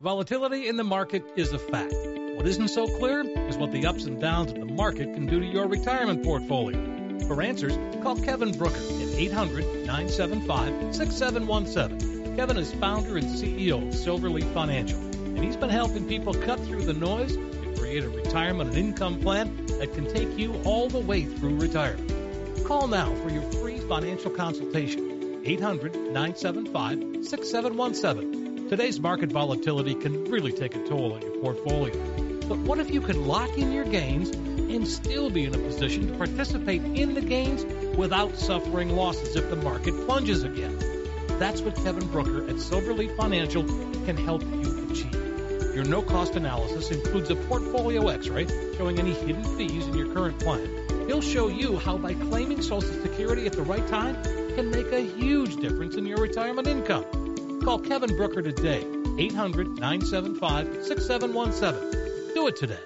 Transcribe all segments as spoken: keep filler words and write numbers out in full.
Volatility in the market is a fact. What isn't so clear is what the ups and downs of the market can do to your retirement portfolio. For answers, call Kevin Brooker at eight hundred, nine seven five, six seven one seven. Kevin is founder and C E O of Silverleaf Financial, and he's been helping people cut through the noise to create a retirement and income plan that can take you all the way through retirement. Call now for your free financial consultation. eight hundred, nine seven five, six seven one seven. Today's market volatility can really take a toll on your portfolio. But what if you could lock in your gains and still be in a position to participate in the gains without suffering losses if the market plunges again? That's what Kevin Brooker at Silverleaf Financial can help you achieve. Your no-cost analysis includes a portfolio x-ray showing any hidden fees in your current plan. He'll show you how by claiming Social Security at the right time can make a huge difference in your retirement income. Call Kevin Brooker today, eight hundred, nine seven five, six seven one seven. Do it today.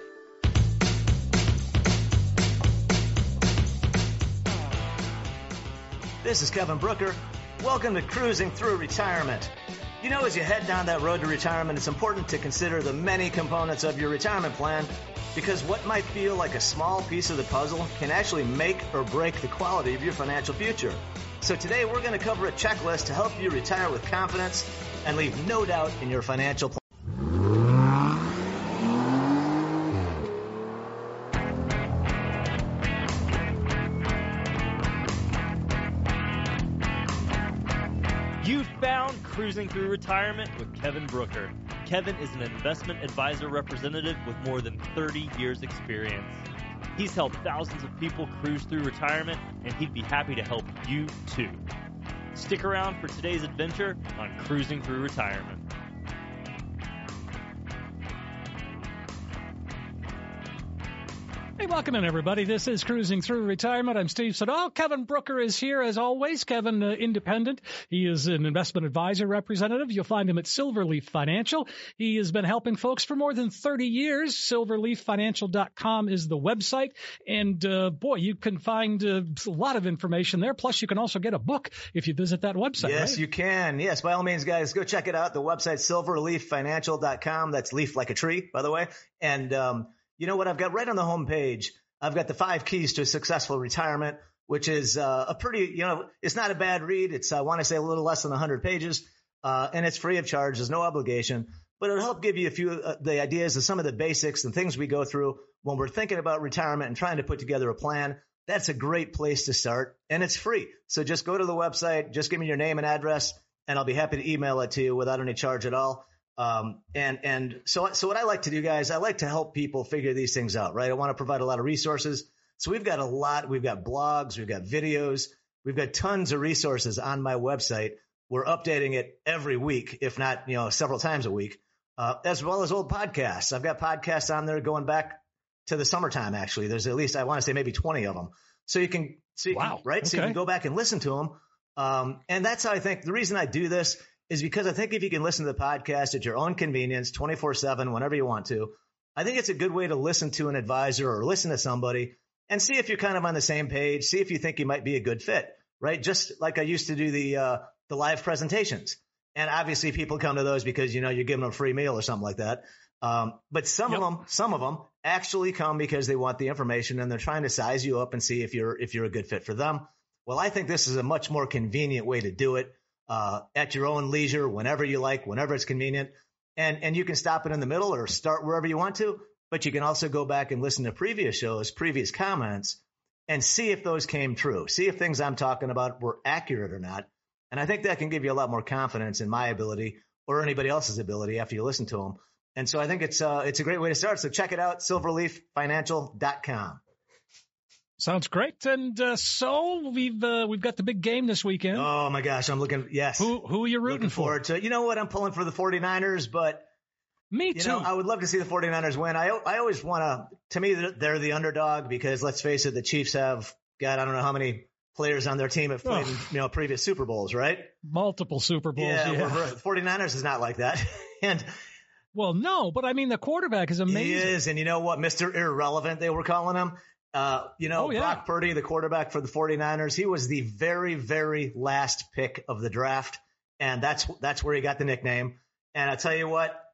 This is Kevin Brooker. Welcome to Cruising Through Retirement. You know, as you head down that road to retirement, it's important to consider the many components of your retirement plan, because what might feel like a small piece of the puzzle can actually make or break the quality of your financial future. So today we're going to cover a checklist to help you retire with confidence and leave no doubt in your financial plan. You found Cruising Through Retirement with Kevin Brooker. Kevin is an investment advisor representative with more than thirty years experience. He's helped thousands of people cruise through retirement, and he'd be happy to help you too. Stick around for today's adventure on Cruising Through Retirement. Hey, welcome in, everybody. This is Cruising Through Retirement. I'm Steve Siddall. Kevin Brooker is here, as always. Kevin, uh, independent. He is an investment advisor representative. You'll find him at Silverleaf Financial. He has been helping folks for more than thirty years. silverleaf financial dot com is the website. And, uh, boy, you can find uh, a lot of information there. Plus, you can also get a book if you visit that website. Yes, right? you can. Yes, by all means, guys, go check it out. The website, silverleaf financial dot com. That's leaf like a tree, by the way. And, um, you know what I've got right on the home page? I've got the five keys to a successful retirement, which is uh, a pretty, you know, it's not a bad read. It's, I want to say, a little less than one hundred pages, uh, and it's free of charge. There's no obligation, but it'll help give you a few uh, the ideas of some of the basics and things we go through when we're thinking about retirement and trying to put together a plan. That's a great place to start, and it's free. So just go to the website, just give me your name and address, and I'll be happy to email it to you without any charge at all. Um, and, and so, so what I like to do, guys, I like to help people figure these things out, right? I want to provide a lot of resources. So we've got a lot, we've got blogs, we've got videos, we've got tons of resources on my website. We're updating it every week, if not, you know, several times a week, uh, as well as old podcasts. I've got podcasts on there going back to the summertime. Actually, there's at least, I want to say maybe twenty of them. So you can see, so wow. right? Okay. So you can go back and listen to them. Um, and that's how I think the reason I do this is because I think if you can listen to the podcast at your own convenience, twenty-four seven, whenever you want to, I think it's a good way to listen to an advisor or listen to somebody and see if you're kind of on the same page, see if you think you might be a good fit, right? Just like I used to do the uh, the live presentations. And obviously people come to those because, you know, you're giving them a free meal or something like that. Um, but some yep. of them, some of them actually come because they want the information and they're trying to size you up and see if you're if you're a good fit for them. Well, I think this is a much more convenient way to do it. Uh, at your own leisure, whenever you like, whenever it's convenient. And, and you can stop it in the middle or start wherever you want to, but you can also go back and listen to previous shows, previous comments, and see if those came true. See if things I'm talking about were accurate or not. And I think that can give you a lot more confidence in my ability or anybody else's ability after you listen to them. And so I think it's, uh, it's a great way to start. So check it out, silverleaf financial dot com. Sounds great. And uh, so we've uh, we've got the big game this weekend. Oh, my gosh. I'm looking. Yes. Who who are you rooting looking for? Forward to, you know what? I'm pulling for the 49ers, but me you too. know, I would love to see the 49ers win. I I always want to, to me, they're the underdog because let's face it, the Chiefs have got, I don't know how many players on their team have played oh. in, you know, previous Super Bowls, right? Multiple Super Bowls. Yeah. yeah. Well, the 49ers is not like that. and Well, no, but I mean, the quarterback is amazing. He is. And you know what? Mister Irrelevant, they were calling him. Uh, you know, oh, yeah. Brock Purdy, the quarterback for the 49ers, he was the very, very last pick of the draft. And that's, that's where he got the nickname. And I tell you what,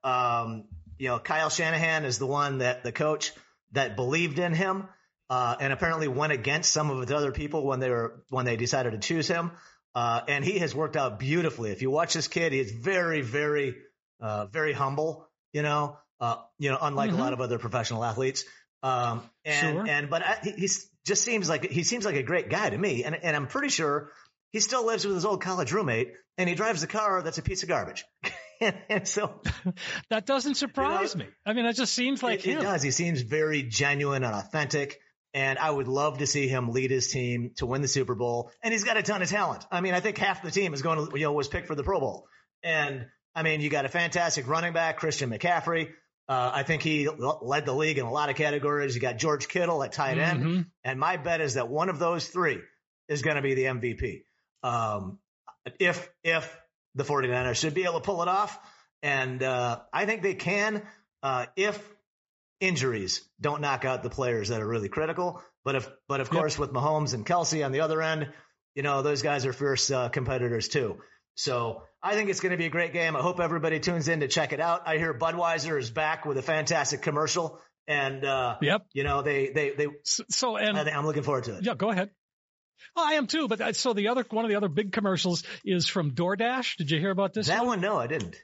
Um, you know, Kyle Shanahan is the one that the coach that believed in him, uh, and apparently went against some of the other people when they were, when they decided to choose him. Uh, and he has worked out beautifully. If you watch this kid, he is very, very, uh, very humble, you know, uh, you know, unlike mm-hmm. a lot of other professional athletes. Um, and, sure. and, but I, he he's, just seems like, he seems like a great guy to me. And, and I'm pretty sure he still lives with his old college roommate and he drives a car that's a piece of garbage. and, and so that doesn't surprise you know, me. I mean, it just seems like it, him. It does. He seems very genuine and authentic. And I would love to see him lead his team to win the Super Bowl. And he's got a ton of talent. I mean, I think half the team is going to, you know, was picked for the Pro Bowl. And I mean, you got a fantastic running back, Christian McCaffrey. Uh, I think he led the league in a lot of categories. You got George Kittle at tight end. Mm-hmm. And my bet is that one of those three is going to be the M V P. Um, if, if the 49ers should be able to pull it off. And, uh, I think they can, uh, if injuries don't knock out the players that are really critical. But if, but of yep. course, with Mahomes and Kelsey on the other end, you know, those guys are fierce uh, competitors too. So I think it's going to be a great game. I hope everybody tunes in to check it out. I hear Budweiser is back with a fantastic commercial, and uh, yep, you know they they they. So, so and I, I'm looking forward to it. Yeah, go ahead. Well, I am too. But so the other one of the other big commercials is from DoorDash. Did you hear about this? That one? one? No, I didn't.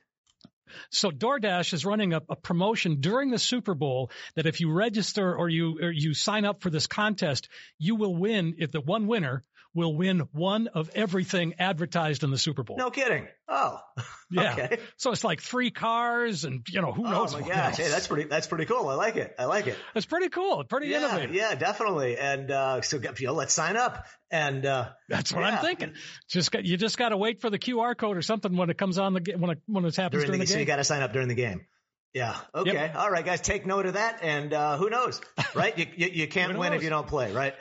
So DoorDash is running a, a promotion during the Super Bowl that if you register or you or you sign up for this contest, you will win. If the one winner will win one of everything advertised in the Super Bowl. No kidding. Oh, yeah. Okay. So it's like three cars and, you know, who knows? Oh my gosh. Hey, that's pretty, that's pretty cool. I like it. I like it. It's pretty cool. Pretty yeah, innovative. Yeah, definitely. And, uh, so, you know, let's sign up. And, uh, that's what yeah. I'm thinking. Just got, you just got to wait for the Q R code or something when it comes on the, when it, when it happens during, during the, the game. So you got to sign up during the game. Yeah. Okay. Yep. All right, guys, take note of that. And, uh, who knows, right? You, you, you can't win if you don't play, right?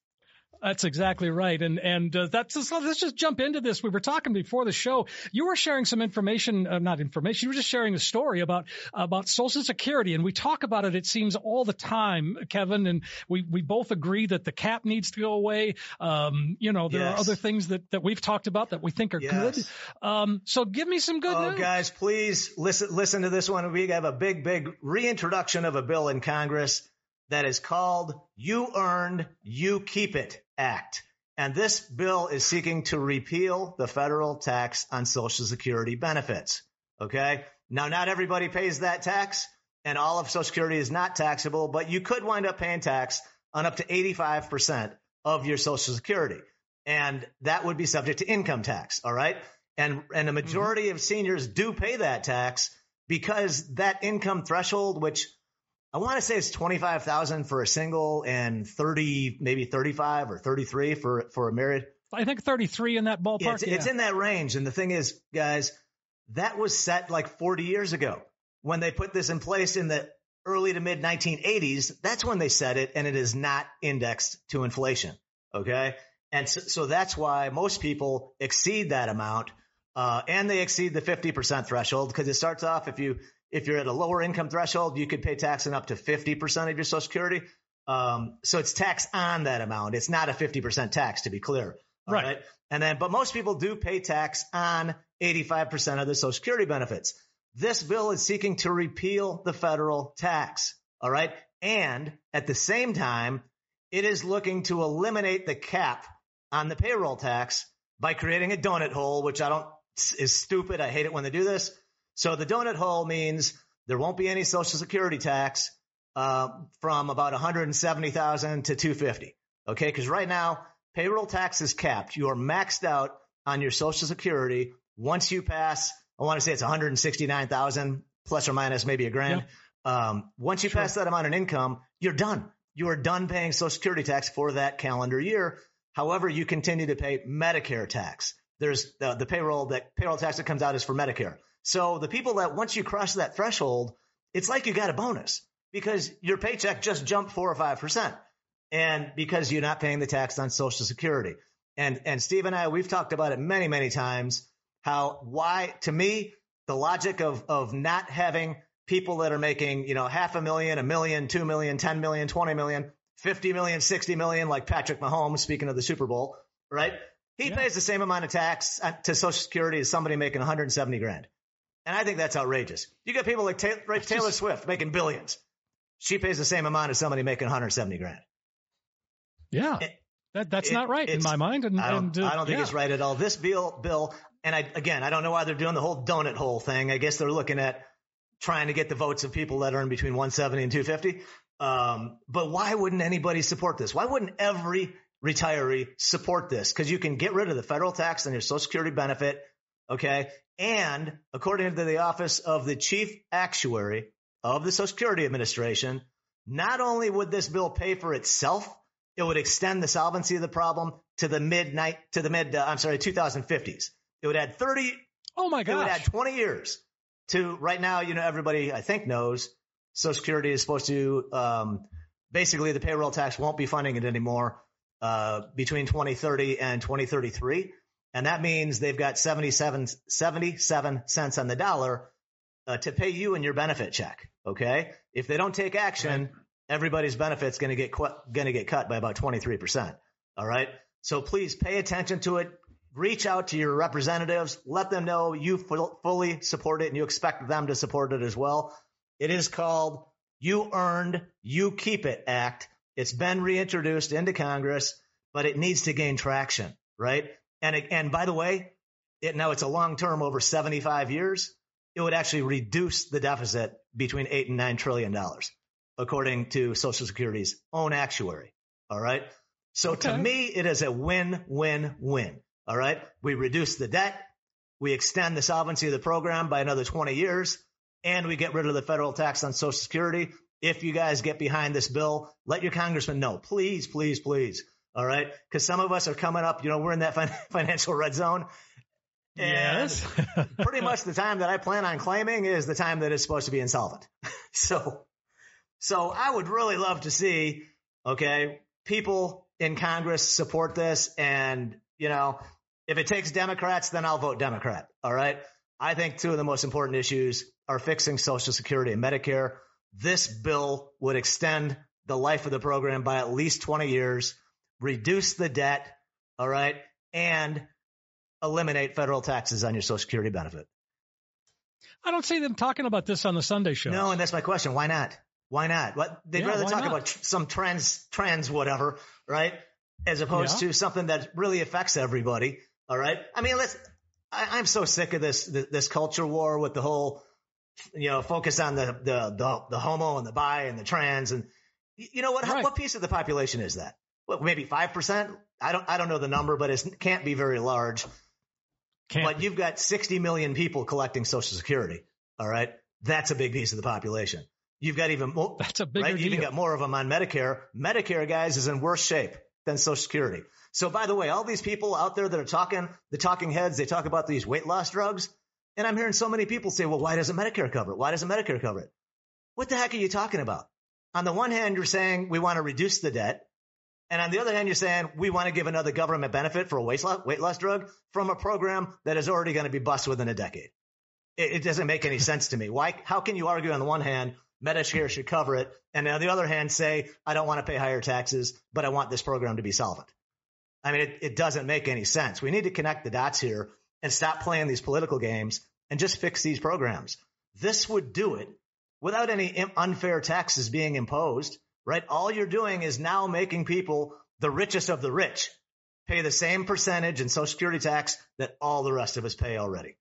That's exactly right. And, and, uh, that's just, let's just jump into this. We were talking before the show. You were sharing some information, uh, not information. You were just sharing a story about, about Social Security. And we talk about it, it seems, all the time, Kevin. And we, we both agree that the cap needs to go away. Um, you know, there yes. are other things that, that we've talked about that we think are yes. good. Um, so give me some good oh, news. Guys, please listen, listen to this one. We have a big, big reintroduction of a bill in Congress that is called You Earned, You Keep It Act. And this bill is seeking to repeal the federal tax on Social Security benefits. Okay. Now, not everybody pays that tax, and all of Social Security is not taxable, but you could wind up paying tax on up to eighty-five percent of your Social Security. And that would be subject to income tax. All right. And, and a majority mm-hmm. of seniors do pay that tax because that income threshold, which I want to say it's twenty-five thousand for a single and thirty, maybe thirty-five or thirty-three for, for a married. I think thirty-three in that ballpark. Yeah, it's, yeah. it's in that range. And the thing is, guys, that was set like forty years ago when they put this in place in the early to mid nineteen eighties. That's when they set it, and it is not indexed to inflation. Okay. And so, so that's why most people exceed that amount, uh, and they exceed the fifty percent threshold, because it starts off if you, If you're at a lower income threshold, you could pay tax on up to fifty percent of your Social Security. Um, so it's tax on that amount. It's not a fifty percent tax, to be clear. Right. right. And then, but most people do pay tax on eighty-five percent of the Social Security benefits. This bill is seeking to repeal the federal tax. All right. And at the same time, it is looking to eliminate the cap on the payroll tax by creating a donut hole, which I don't is stupid. I hate it when they do this. So the donut hole means there won't be any Social Security tax uh, from about one hundred seventy thousand to two hundred fifty. Okay, because right now payroll tax is capped. You are maxed out on your Social Security once you pass. I want to say it's one hundred sixty-nine thousand plus or minus maybe a grand. Yep. Um, once you sure. pass that amount of income, you're done. You are done paying Social Security tax for that calendar year. However, you continue to pay Medicare tax. There's the, the payroll that payroll tax that comes out is for Medicare. So the people that once you cross that threshold, it's like you got a bonus because your paycheck just jumped four or five percent. And because you're not paying the tax on Social Security. And, and Steve and I, we've talked about it many, many times, how why, to me, the logic of, of not having people that are making, you know, half a million, a million, two million, ten million, twenty million, fifty million, sixty million, like Patrick Mahomes, speaking of the Super Bowl, right? He yeah. pays the same amount of tax to Social Security as somebody making one hundred seventy grand. And I think that's outrageous. You got people like Taylor, like Taylor just, Swift making billions. She pays the same amount as somebody making one hundred seventy grand. Yeah, it, that that's it, not right in my mind. And I don't, and, uh, I don't think yeah. it's right at all. This bill, bill, and I again, I don't know why they're doing the whole donut hole thing. I guess they're looking at trying to get the votes of people that earn between one seventy and two fifty. Um, but why wouldn't anybody support this? Why wouldn't every retiree support this? Because you can get rid of the federal tax on your Social Security benefit. Okay. And according to the Office of the Chief Actuary of the Social Security Administration, not only would this bill pay for itself, it would extend the solvency of the problem to the midnight, to the mid, uh, I'm sorry, twenty fifties. It would add thirty. Oh my gosh. It would add twenty years to right now. You know, everybody I think knows Social Security is supposed to, um, basically the payroll tax won't be funding it anymore, uh, between twenty thirty and twenty thirty-three. And that means they've got seventy-seven, seventy-seven cents on the dollar, uh, to pay you in your benefit check. Okay. If they don't take action, right, everybody's benefits going to get qu- going to get cut by about twenty-three percent. All right. So please pay attention to it. Reach out to your representatives. Let them know you f- fully support it and you expect them to support it as well. It is called You Earned, You Keep It Act. It's been reintroduced into Congress, but it needs to gain traction, right? And, and by the way, it, now it's a long term over seventy-five years. It would actually reduce the deficit between eight and nine trillion dollars, according to Social Security's own actuary. All right. So okay. To me, it is a win, win, win. All right. We reduce the debt. We extend the solvency of the program by another twenty years, and we get rid of the federal tax on Social Security. If you guys get behind this bill, let your congressman know, please, please, please. All right. Because some of us are coming up, you know, we're in that fin- financial red zone. And yes. pretty much the time that I plan on claiming is the time that it's supposed to be insolvent. so, so I would really love to see, okay, people in Congress support this. And, you know, if it takes Democrats, then I'll vote Democrat. All right. I think two of the most important issues are fixing Social Security and Medicare. This bill would extend the life of the program by at least twenty years, reduce the debt. All right. And eliminate federal taxes on your Social Security benefit. I don't see them talking about this on the Sunday show. No, and that's my question. Why not? Why not? What they'd yeah, rather talk not? about tr- some trans, trans whatever, right? As opposed yeah. to something that really affects everybody. All right. I mean, let's. I, I'm so sick of this this culture war with the whole, you know, focus on the the the, the homo and the bi and the trans and you know what? Right. How, what piece of the population is that? What, maybe five percent? I don't I don't know the number, but it can't be very large. Can't. But you've got sixty million people collecting Social Security. All right. That's a big piece of the population. You've got even more. That's a bigger right? deal. You've even got more of them on Medicare. Medicare, guys, is in worse shape than Social Security. So, by the way, all these people out there that are talking, the talking heads, they talk about these weight loss drugs. And I'm hearing so many people say, well, why doesn't Medicare cover it? Why doesn't Medicare cover it? What the heck are you talking about? On the one hand, you're saying we want to reduce the debt. And on the other hand, you're saying we want to give another government benefit for a weight loss, weight loss drug from a program that is already going to be bust within a decade. It, it doesn't make any sense to me. Why? How can you argue on the one hand, Medicare should cover it, and on the other hand say, I don't want to pay higher taxes, but I want this program to be solvent? I mean, it, it doesn't make any sense. We need to connect the dots here and stop playing these political games and just fix these programs. This would do it without any unfair taxes being imposed. Right? All you're doing is now making people, the richest of the rich, pay the same percentage in Social Security tax that all the rest of us pay already.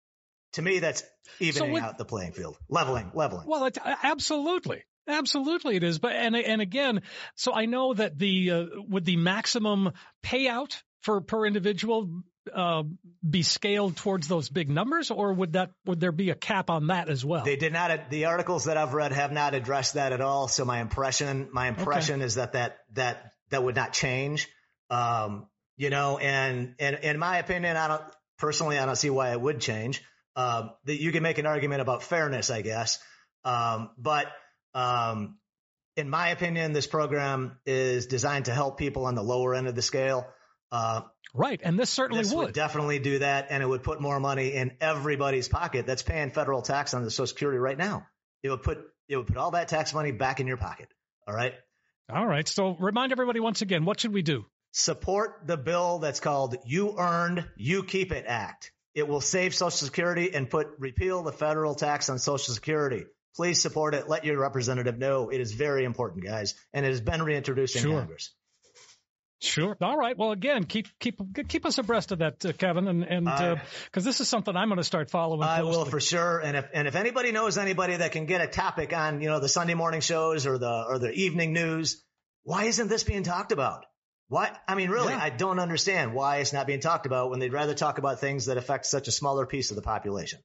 To me, that's evening so with, out the playing field, leveling, leveling. Well, it, absolutely. Absolutely it is. But, and, and again, so I know that the, uh, would the maximum payout for per individual, uh, be scaled towards those big numbers, or would that, would there be a cap on that as well? They did not, the articles that I've read have not addressed that at all. So my impression, my impression okay. is that, that, that, that would not change. Um, you know, and, and in my opinion, I don't, personally, I don't see why it would change. Um, that you can make an argument about fairness, I guess. Um, but, um, in my opinion, this program is designed to help people on the lower end of the scale. Uh, Right. And this certainly this would. would definitely do that. And it would put more money in everybody's pocket that's paying federal tax on the Social Security right now. It would put, it would put all that tax money back in your pocket. All right. All right. So remind everybody once again, what should we do? Support the bill that's called You Earned, You Keep It Act. It will save Social Security and put repeal the federal tax on Social Security. Please support it. Let your representative know. It is very important, guys, and it has been reintroduced in Sure. Congress. Sure. All right. Well, again, keep keep keep us abreast of that, uh, Kevin, and and because uh, this is something I'm going to start following closely. I will for sure. And if and if anybody knows anybody that can get a topic on, you know, the Sunday morning shows or the or the evening news, why isn't this being talked about? Why? I mean, really, Yeah. I don't understand why it's not being talked about when they'd rather talk about things that affect such a smaller piece of the population.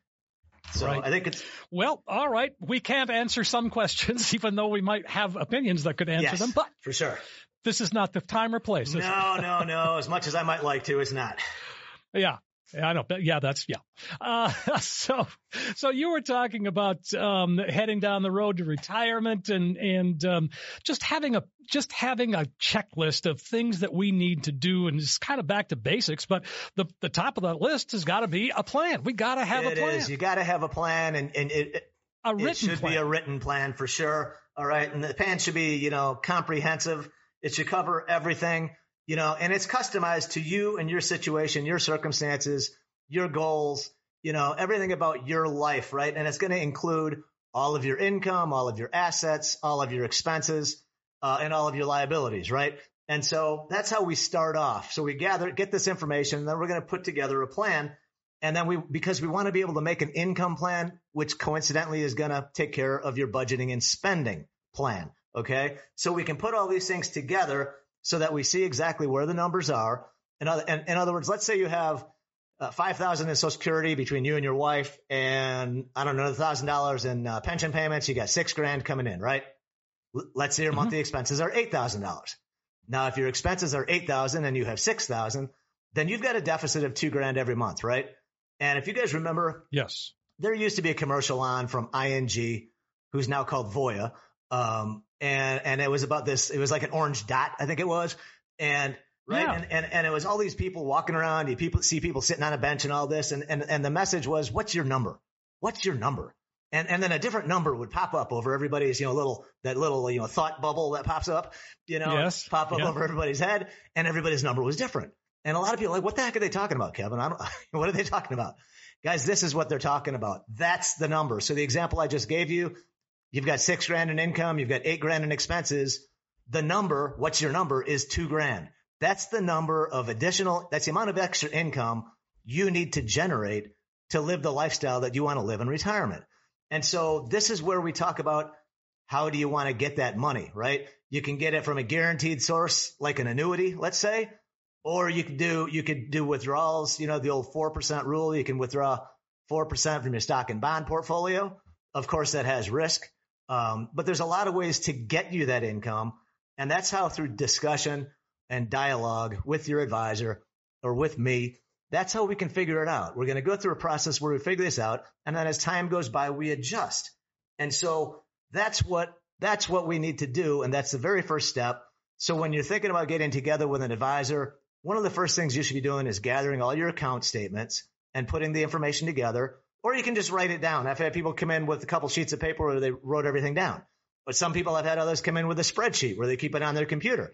So Right. I think it's Well, all right. We can't answer some questions, even though we might have opinions that could answer yes, them. But for sure. this is not the time or place. is it? No, no, no. As much as I might like to, it's not. Yeah. Yeah, I know. But yeah, that's yeah. Uh, so, so you were talking about um, heading down the road to retirement and and um, just having a just having a checklist of things that we need to do, and it's kind of back to basics. But the the top of the list has got to be a plan. We got to have It a plan. is. You got to have a plan, and and it, it a written it should plan. be a written plan for sure. All right, and the plan should be, you know, comprehensive. It should cover everything. You know, and it's customized to you and your situation, your circumstances, your goals, you know, everything about your life, right? And it's going to include all of your income, all of your assets, all of your expenses, uh, and all of your liabilities, right? And so that's how we start off. So we gather, get this information, and then we're going to put together a plan. And then we, because we want to be able to make an income plan, which coincidentally is going to take care of your budgeting and spending plan. Okay. So we can put all these things together so that we see exactly where the numbers are. In other, in, in other words, let's say you have uh, five thousand dollars in Social Security between you and your wife, and I don't know, one thousand dollars in uh, pension payments. You got six grand coming in, right? L- let's say your Mm-hmm. monthly expenses are eight thousand dollars. Now, if your expenses are eight thousand dollars and you have six thousand dollars, then you've got a deficit of two grand every month, right? And if you guys remember, Yes. there used to be a commercial on from I N G, who's now called Voya. Um, and, and it was about this, it was like an orange dot, I think it was. And, right. Yeah. And, and, and it was all these people walking around. You people see people sitting on a bench and all this. And, and, and the message was, what's your number? What's your number? And, and then a different number would pop up over everybody's, you know, little, that little, you know, thought bubble that pops up, you know, Yes. pop up Yeah. over everybody's head, and everybody's number was different. And a lot of people are like, what the heck are they talking about, Kevin? I don't, what are they talking about? Guys, this is what they're talking about. That's the number. So the example I just gave you, you've got six grand in income. You've got eight grand in expenses. The number, what's your number, is two grand. That's the number of additional, that's the amount of extra income you need to generate to live the lifestyle that you want to live in retirement. And so this is where we talk about how do you want to get that money, right? You can get it from a guaranteed source, like an annuity, let's say, or you could do, you could do withdrawals, you know, the old four percent rule. You can withdraw four percent from your stock and bond portfolio. Of course, that has risk. Um, but there's a lot of ways to get you that income. And that's how, through discussion and dialogue with your advisor or with me, that's how we can figure it out. We're going to go through a process where we figure this out. And then as time goes by, we adjust. And so that's what, that's what we need to do. And that's the very first step. So when you're thinking about getting together with an advisor, one of the first things you should be doing is gathering all your account statements and putting the information together. Or you can just write it down. I've had people come in with a couple sheets of paper where they wrote everything down. But some people have had others come in with a spreadsheet where they keep it on their computer.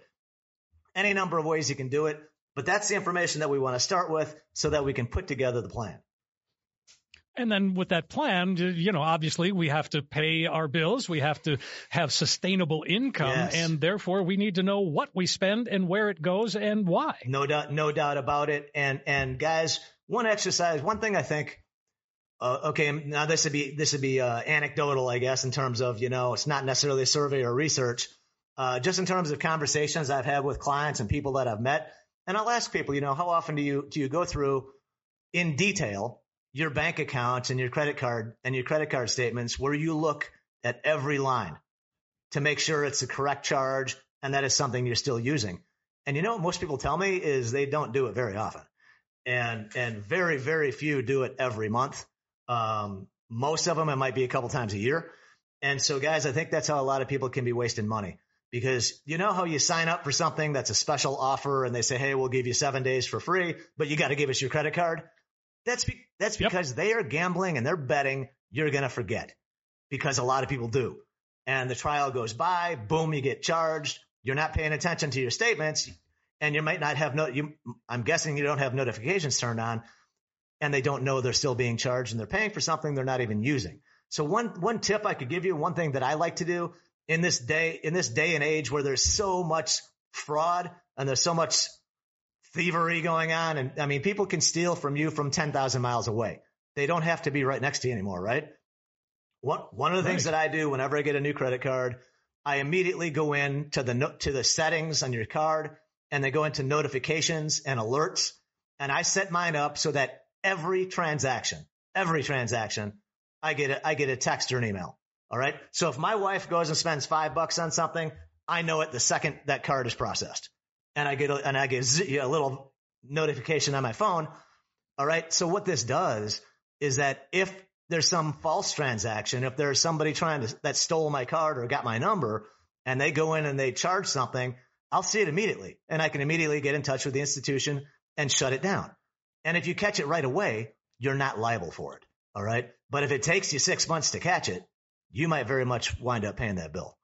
Any number of ways you can do it. But that's the information that we want to start with so that we can put together the plan. And then with that plan, you know, obviously we have to pay our bills. We have to have sustainable income. Yes. And therefore we need to know what we spend and where it goes and why. No doubt, no doubt about it. And, and guys, one exercise, one thing I think, uh, okay, now this would be, this would be, uh, anecdotal, I guess, in terms of, you know, it's not necessarily a survey or research, uh, just in terms of conversations I've had with clients and people that I've met. And I'll ask people, you know, how often do you, do you go through in detail your bank accounts and your credit card and your credit card statements where you look at every line to make sure it's the correct charge and that is something you're still using? And you know what most people tell me is they don't do it very often. And, and very, very few do it every month. Um, most of them, it might be a couple times a year. And so guys, I think that's how a lot of people can be wasting money, because you know how you sign up for something that's a special offer and they say, hey, we'll give you seven days for free, but you got to give us your credit card. That's be- that's because yep. they are gambling and they're betting you're going to forget, because a lot of people do. And the trial goes by, boom, you get charged. You're not paying attention to your statements, and you might not have no, you, I'm guessing you don't have notifications turned on. and they don't know they're still being charged and they're paying for something they're not even using. So one, one tip I could give you, one thing that I like to do in this day, in this day and age where there's so much fraud and there's so much thievery going on. And I mean, people can steal from you from ten thousand miles away. They don't have to be right next to you anymore, right? One, one of the right. things that I do whenever I get a new credit card, I immediately go in to the, to the settings on your card, and they go into notifications and alerts. And I set mine up so that every transaction, every transaction, I get a, I get a text or an email. All right. So if my wife goes and spends five bucks on something, I know it the second that card is processed, and I get a, and I get a little notification on my phone. All right. So what this does is that if there's some false transaction, if there's somebody trying to that stole my card or got my number, and they go in and they charge something, I'll see it immediately, and I can immediately get in touch with the institution and shut it down. And if you catch it right away, you're not liable for it. All right. But if it takes you six months to catch it, you might very much wind up paying that bill.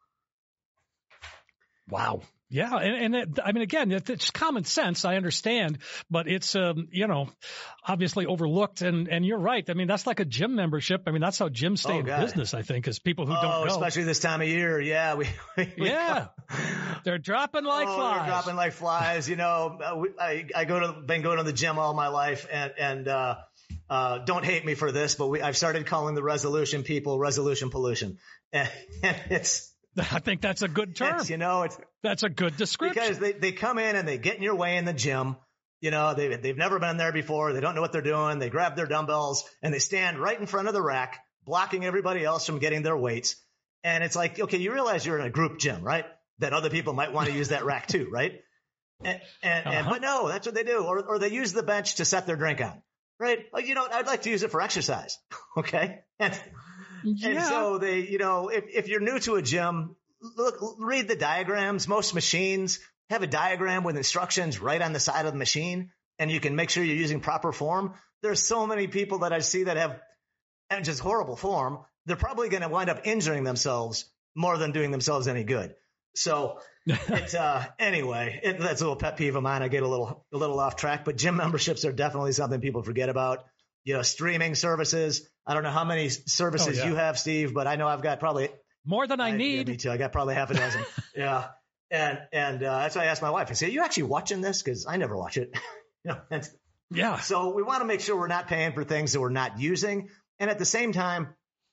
Wow. Yeah. And, and it, I mean, again, it's common sense. I understand, but it's, um, you know, obviously overlooked. And, and you're right. I mean, that's like a gym membership. I mean, that's how gyms stay oh, in God. business, I think, is people who oh, don't go. Especially this time of year. Yeah. We, we yeah. They're dropping like oh, flies. They're dropping like flies. You know, I, I go to, been going to the gym all my life, and, and, uh, uh, don't hate me for this, but we, I've started calling the resolution people resolution pollution. And, and it's, I think that's a good term. You know, it's that's a good description, because they, they come in and they get in your way in the gym. You know, they, they've never been there before. They don't know what they're doing. They grab their dumbbells and they stand right in front of the rack, blocking everybody else from getting their weights. And it's like, okay, you realize you're in a group gym, right? That other people might want to use that rack too, right? And, and, uh-huh. and but no, that's what they do. Or, or they use the bench to set their drink on, right? Well, you know, I'd like to use it for exercise. Okay. And, yeah. and so they, you know, if, if you're new to a gym, look, read the diagrams. Most machines have a diagram with instructions right on the side of the machine, and you can make sure you're using proper form. There's so many people that I see that have and just horrible form. They're probably going to wind up injuring themselves more than doing themselves any good. So it's, uh, anyway, it, that's a little pet peeve of mine. I get a little, a little off track, but gym memberships are definitely something people forget about. You know, streaming services. I don't know how many services oh, yeah. you have, Steve, but I know I've got probably more than I, I need. Yeah, me too. I got probably half a dozen. yeah. And, and, uh, that's why I asked my wife, I said, are you actually watching this? Cause I never watch it. you know, and yeah. So we want to make sure we're not paying for things that we're not using. And at the same time,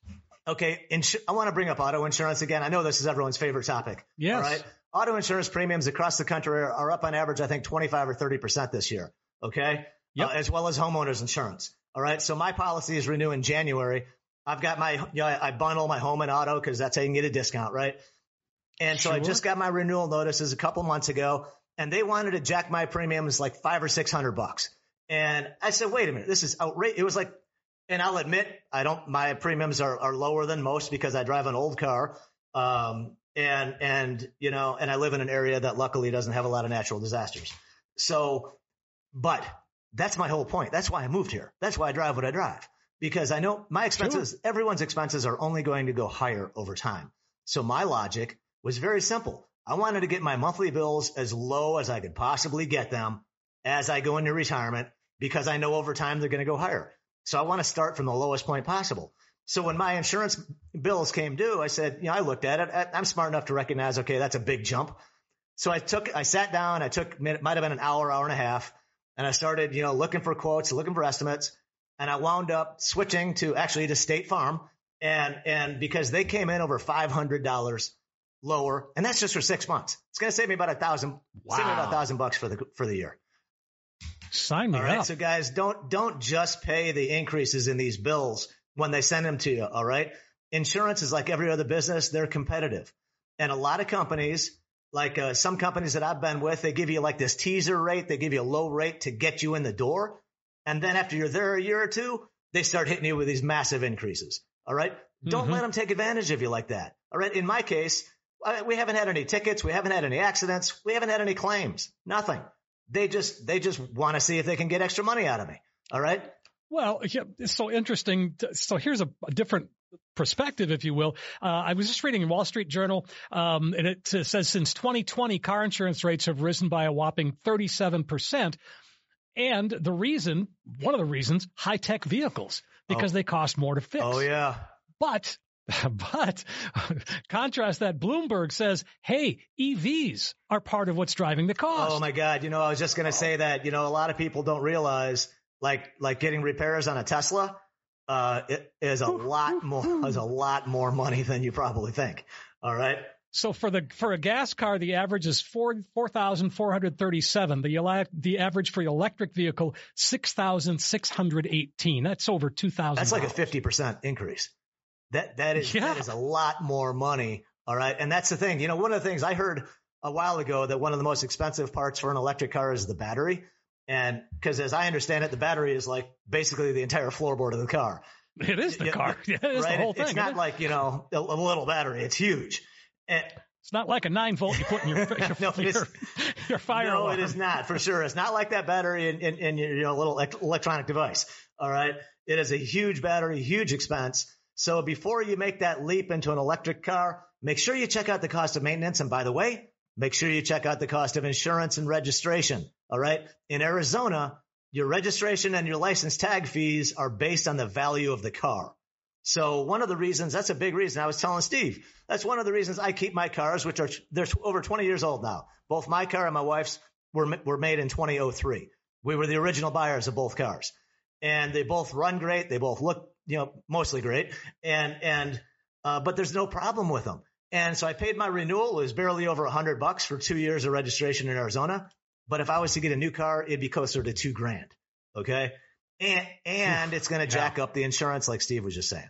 okay, ins- I want to bring up auto insurance again. I know this is everyone's favorite topic. Yes. All right. Auto insurance premiums across the country are, are up on average, I think twenty-five or thirty percent this year. Okay. Yep. Uh, as well as homeowners insurance. All right. So my policy is renew in January. I've got my, you know, I bundle my home and auto because that's how you can get a discount, right? And so sure. I just got my renewal notices a couple months ago, and they wanted to jack my premiums like five or six hundred bucks. And I said, wait a minute, this is outrageous. It was like, and I'll admit, I don't, my premiums are, are lower than most because I drive an old car. Um, and, and, you know, and I live in an area that luckily doesn't have a lot of natural disasters. So, but that's my whole point. That's why I moved here. That's why I drive what I drive. Because I know my expenses, sure. everyone's expenses are only going to go higher over time. So my logic was very simple. I wanted to get my monthly bills as low as I could possibly get them as I go into retirement, because I know over time they're going to go higher. So I want to start from the lowest point possible. So when my insurance bills came due, I said, you know, I looked at it. I'm smart enough to recognize, okay, that's a big jump. So I took, I sat down, I took, it might have been an hour, hour and a half, and I started, you know, looking for quotes, looking for estimates. And I wound up switching to actually to State Farm, and, and because they came in over five hundred dollars lower, and that's just for six months. It's going to save me about a thousand, wow. save me about a thousand bucks for the, for the year. Sign me all right. up. So guys, don't, don't just pay the increases in these bills when they send them to you. All right. Insurance is like every other business. They're competitive. And a lot of companies, like uh, some companies that I've been with, they give you like this teaser rate. They give you a low rate to get you in the door. And then after you're there a year or two, they start hitting you with these massive increases. All right. Don't mm-hmm. let them take advantage of you like that. All right. In my case, I, we haven't had any tickets. We haven't had any accidents. We haven't had any claims. Nothing. They just, they just want to see if they can get extra money out of me. All right. Well, yeah, it's so interesting. So here's a, a different perspective, if you will. Uh, I was just reading in Wall Street Journal, um, and it says since twenty twenty, car insurance rates have risen by a whopping thirty-seven percent. And the reason, one of the reasons, high-tech vehicles, because oh. they cost more to fix. Oh, yeah. But, but contrast that, Bloomberg says, hey, E Vs are part of what's driving the cost. Oh, my God. You know, I was just going to say that, you know, a lot of people don't realize, like, like getting repairs on a Tesla, uh, it is a lot more, is a lot more money than you probably think. All right. So for the for a gas car, the average is four four thousand four hundred thirty seven. The the average for the electric vehicle six thousand six hundred eighteen. That's over two thousand. That's like a fifty percent increase. That that is yeah. that is a lot more money. All right, and that's the thing. You know, one of the things I heard a while ago that one of the most expensive parts for an electric car is the battery, and because as I understand it, the battery is like basically the entire floorboard of the car. It is the it, car. It, it is right? the whole thing. It's not like you know a, a little battery. It's huge. And, it's not like a nine volt you put in your your, no, your, your fire No, alarm. it is not, for sure. It's not like that battery in, in, in your you know, little electronic device. All right. It is a huge battery, huge expense. So before you make that leap into an electric car, make sure you check out the cost of maintenance. And by the way, make sure you check out the cost of insurance and registration. All right. In Arizona, your registration and your license tag fees are based on the value of the car. So one of the reasons, that's a big reason. I was telling Steve, that's one of the reasons I keep my cars, which are, they're over twenty years old now. Both my car and my wife's were, were made in twenty oh three. We were the original buyers of both cars, and they both run great. They both look, you know, mostly great. And, and, uh, but there's no problem with them. And so I paid my renewal. It was barely over a hundred bucks for two years of registration in Arizona. But if I was to get a new car, it'd be closer to two grand. Okay. And, and it's going to jack up the insurance, like Steve was just saying.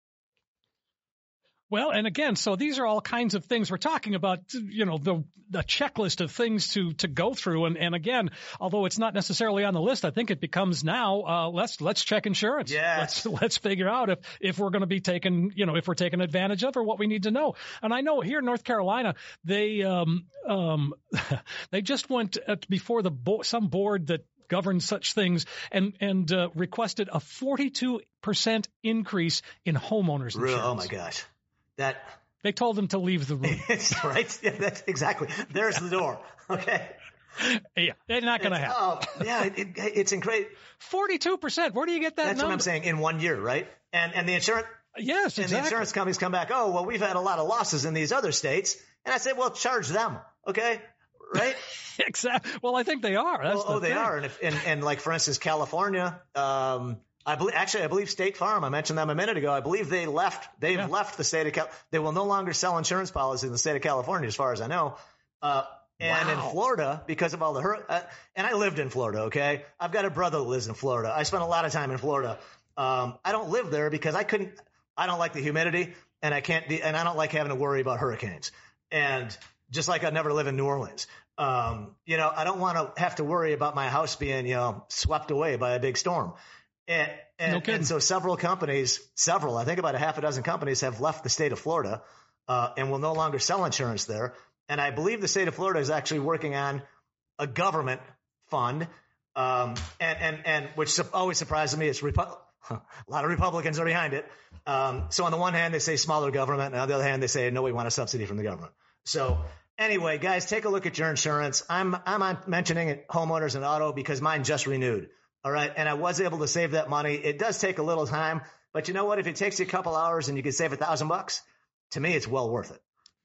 Well, and again, so these are all kinds of things we're talking about, you know, the, the checklist of things to, to go through. And, and again, although it's not necessarily on the list, I think it becomes now, uh, let's, let's check insurance. Yes. Let's, let's figure out if, if we're going to be taken, you know, if we're taken advantage of or what we need to know. And I know here in North Carolina, they, um, um, they just went before the bo- some board that governs such things and, and, uh, requested a forty-two percent increase in homeowners insurance. Really? Oh my gosh. That they told him to leave the room. Right? Yeah, that's exactly. There's the door. Okay. Yeah, they're not going to happen. Oh, yeah, it, it, it's incredible. Forty-two percent. Where do you get that That's number? what I'm saying. In one year, right? And and the insurance. Yes, exactly. And the insurance companies come back. Oh, well, we've had a lot of losses in these other states, and I said, well, charge them. Okay. Right? Exactly. Well, I think they are. That's well, the oh, they thing. are. And, if, and and like for instance, California. Um, I believe, actually, I believe State Farm, I mentioned them a minute ago. I believe they left, they've yeah. left the state of Cal. They will no longer sell insurance policies in the state of California, as far as I know. Uh, and wow. in Florida, because of all the, hur- uh, and I lived in Florida. Okay. I've got a brother that lives in Florida. I spent a lot of time in Florida. Um, I don't live there because I couldn't, I don't like the humidity and I can't, de- and I don't like having to worry about hurricanes. And just like I'd never live in New Orleans. Um, you know, I don't want to have to worry about my house being, you know, swept away by a big storm. And, and, no and so several companies, several, I think about a half a dozen companies have left the state of Florida uh, and will no longer sell insurance there. And I believe the state of Florida is actually working on a government fund, um, and, and, and which always surprises me. It's Repu- a lot of Republicans are behind it. Um, so on the one hand, they say smaller government, and on the other hand, they say, no, we want a subsidy from the government. So anyway, guys, take a look at your insurance. I'm, I'm on mentioning it, homeowners and auto, because mine just renewed. All right. And I was able to save that money. It does take a little time, but you know what? If it takes you a couple hours and you can save a thousand bucks, to me, it's well worth it.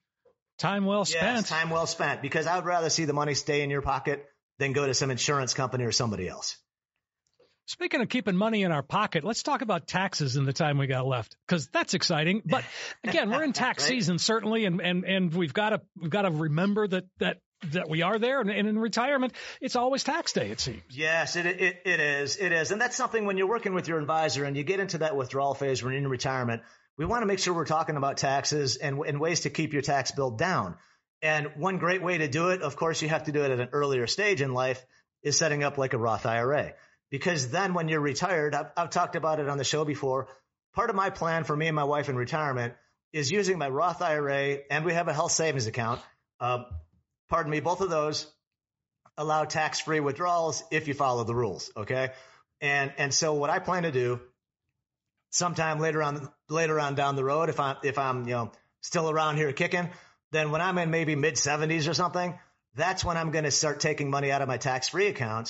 Time well spent. Yes, time well spent, because I would rather see the money stay in your pocket than go to some insurance company or somebody else. Speaking of keeping money in our pocket, let's talk about taxes in the time we got left, because that's exciting. But again, we're in tax right? season, certainly. And, and, and we've got to, we've got to remember that, that, that we are there, and, and in retirement, it's always tax day, it seems. Yes, it, it it is. It is. And that's something when you're working with your advisor and you get into that withdrawal phase when you're in retirement, we want to make sure we're talking about taxes and, and ways to keep your tax bill down. And one great way to do it, of course, you have to do it at an earlier stage in life, is setting up like a Roth I R A. Because then when you're retired, I've, I've talked about it on the show before, part of my plan for me and my wife in retirement is using my Roth I R A, and we have a health savings account. Uh, Pardon me, both of those allow tax-free withdrawals if you follow the rules, okay? And and so what I plan to do sometime later on later on down the road, if I'm if I'm you know still around here kicking, then when I'm in maybe mid seventies or something, that's when I'm going to start taking money out of my tax-free accounts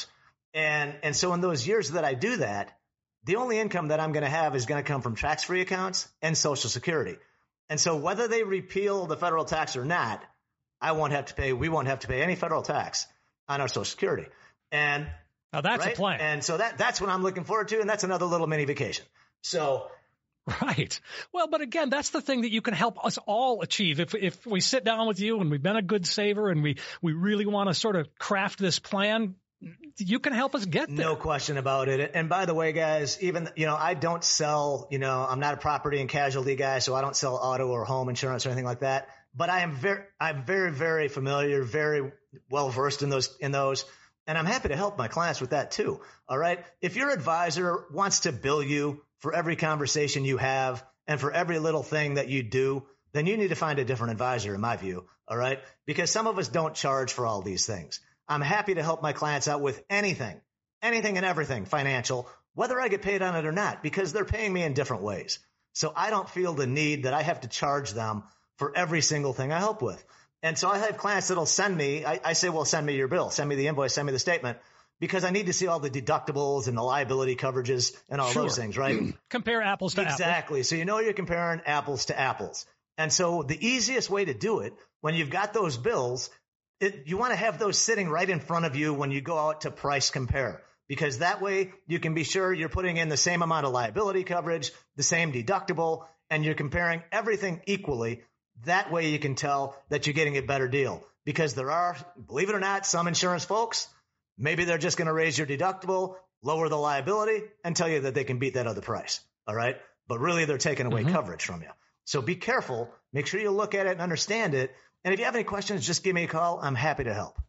And, and so in those years that I do that, the only income that I'm going to have is going to come from tax-free accounts and Social Security. And so whether they repeal the federal tax or not, I won't have to pay, we won't have to pay any federal tax on our Social Security. And now that's right? a plan. And so that, that's what I'm looking forward to. And that's another little mini vacation. So, right. Well, but again, that's the thing that you can help us all achieve. If if we sit down with you and we've been a good saver and we, we really want to sort of craft this plan, you can help us get there. No question about it. And by the way, guys, even, you know, I don't sell, you know, I'm not a property and casualty guy, so I don't sell auto or home insurance or anything like that. But I am very, I'm very, very familiar, very well versed in those, in those. And I'm happy to help my clients with that too. All right. If your advisor wants to bill you for every conversation you have and for every little thing that you do, then you need to find a different advisor, in my view. All right. Because some of us don't charge for all these things. I'm happy to help my clients out with anything, anything and everything financial, whether I get paid on it or not, because they're paying me in different ways. So I don't feel the need that I have to charge them for every single thing I help with. And so I have clients that'll send me, I, I say, well, send me your bill, send me the invoice, send me the statement, because I need to see all the deductibles and the liability coverages and all Sure. those things, right? Compare apples to apples. Exactly. So you know you're comparing apples to apples. And so the easiest way to do it, when you've got those bills, it, you want to have those sitting right in front of you when you go out to price compare, because that way you can be sure you're putting in the same amount of liability coverage, the same deductible, and you're comparing everything equally. That way you can tell that you're getting a better deal, because there are, believe it or not, some insurance folks, maybe they're just going to raise your deductible, lower the liability, and tell you that they can beat that other price. All right. But really they're taking away mm-hmm. coverage from you. So be careful. Make sure you look at it and understand it. And if you have any questions, just give me a call. I'm happy to help.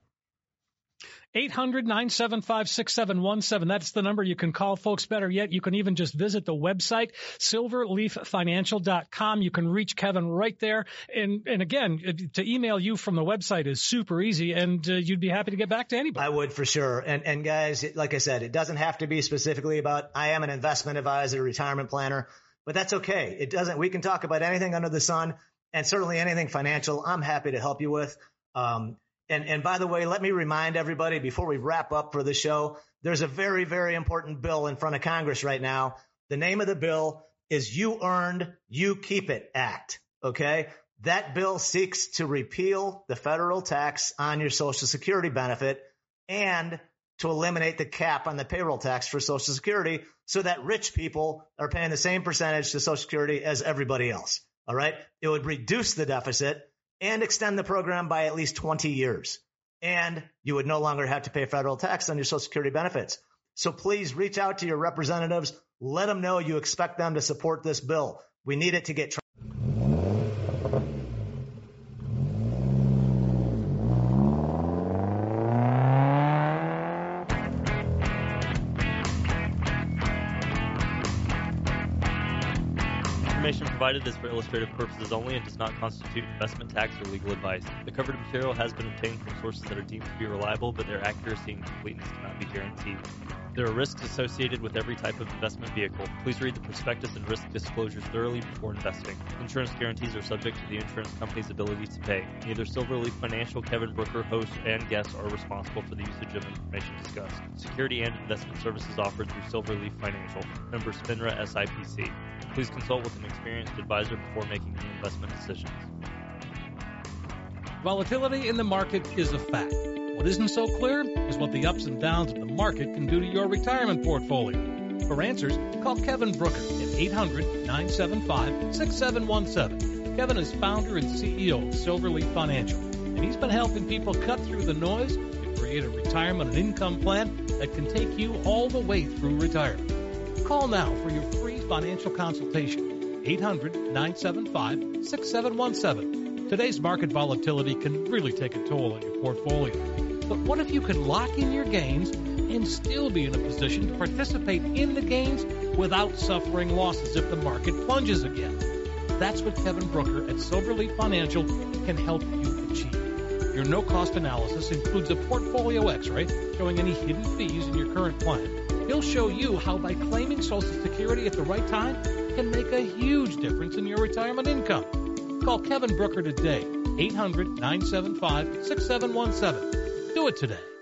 eight hundred, nine seven five, six seven one seven. That's the number you can call, folks. Better yet, you can even just visit the website, silverleaf financial dot com. You can reach Kevin right there. And and again, to email you from the website is super easy, and uh, you'd be happy to get back to anybody. I would, for sure. And, and guys, like I said, it doesn't have to be specifically about, I am an investment advisor, retirement planner, but that's okay. It doesn't, we can talk about anything under the sun, and certainly anything financial. I'm happy to help you with. Um, And, and by the way, let me remind everybody before we wrap up for the show, there's a very, very important bill in front of Congress right now. The name of the bill is You Earned, You Keep It Act. Okay. That bill seeks to repeal the federal tax on your Social Security benefit and to eliminate the cap on the payroll tax for Social Security so that rich people are paying the same percentage to Social Security as everybody else. All right. It would reduce the deficit and extend the program by at least twenty years. And you would no longer have to pay federal tax on your Social Security benefits. So please reach out to your representatives. Let them know you expect them to support this bill. We need it to get tra- Information provided is for illustrative purposes only and does not constitute investment, tax, or legal advice. The covered material has been obtained from sources that are deemed to be reliable, but their accuracy and completeness cannot be guaranteed. There are risks associated with every type of investment vehicle. Please read the prospectus and risk disclosures thoroughly before investing. Insurance guarantees are subject to the insurance company's ability to pay. Neither Silverleaf Financial, Kevin Brooker, host, and guests are responsible for the usage of information discussed. Security and investment services offered through Silverleaf Financial. Member FINRA S I P C. Please consult with an experienced advisor before making any investment decisions. Volatility in the market is a fact. What isn't so clear is what the ups and downs of the market can do to your retirement portfolio. For answers, call Kevin Brooker at eight hundred, nine seven five, six seven one seven. Kevin is founder and C E O of Silverleaf Financial, and he's been helping people cut through the noise to create a retirement and income plan that can take you all the way through retirement. Call now for your free financial consultation, eight hundred, nine seven five, six seven one seven. Today's market volatility can really take a toll on your portfolio. But what if you could lock in your gains and still be in a position to participate in the gains without suffering losses if the market plunges again? That's what Kevin Brooker at Silverleaf Financial can help you achieve. Your no-cost analysis includes a portfolio x-ray showing any hidden fees in your current plan. He'll show you how by claiming Social Security at the right time can make a huge difference in your retirement income. Call Kevin Brooker today, eight hundred, nine seven five, six seven one seven. Do it today.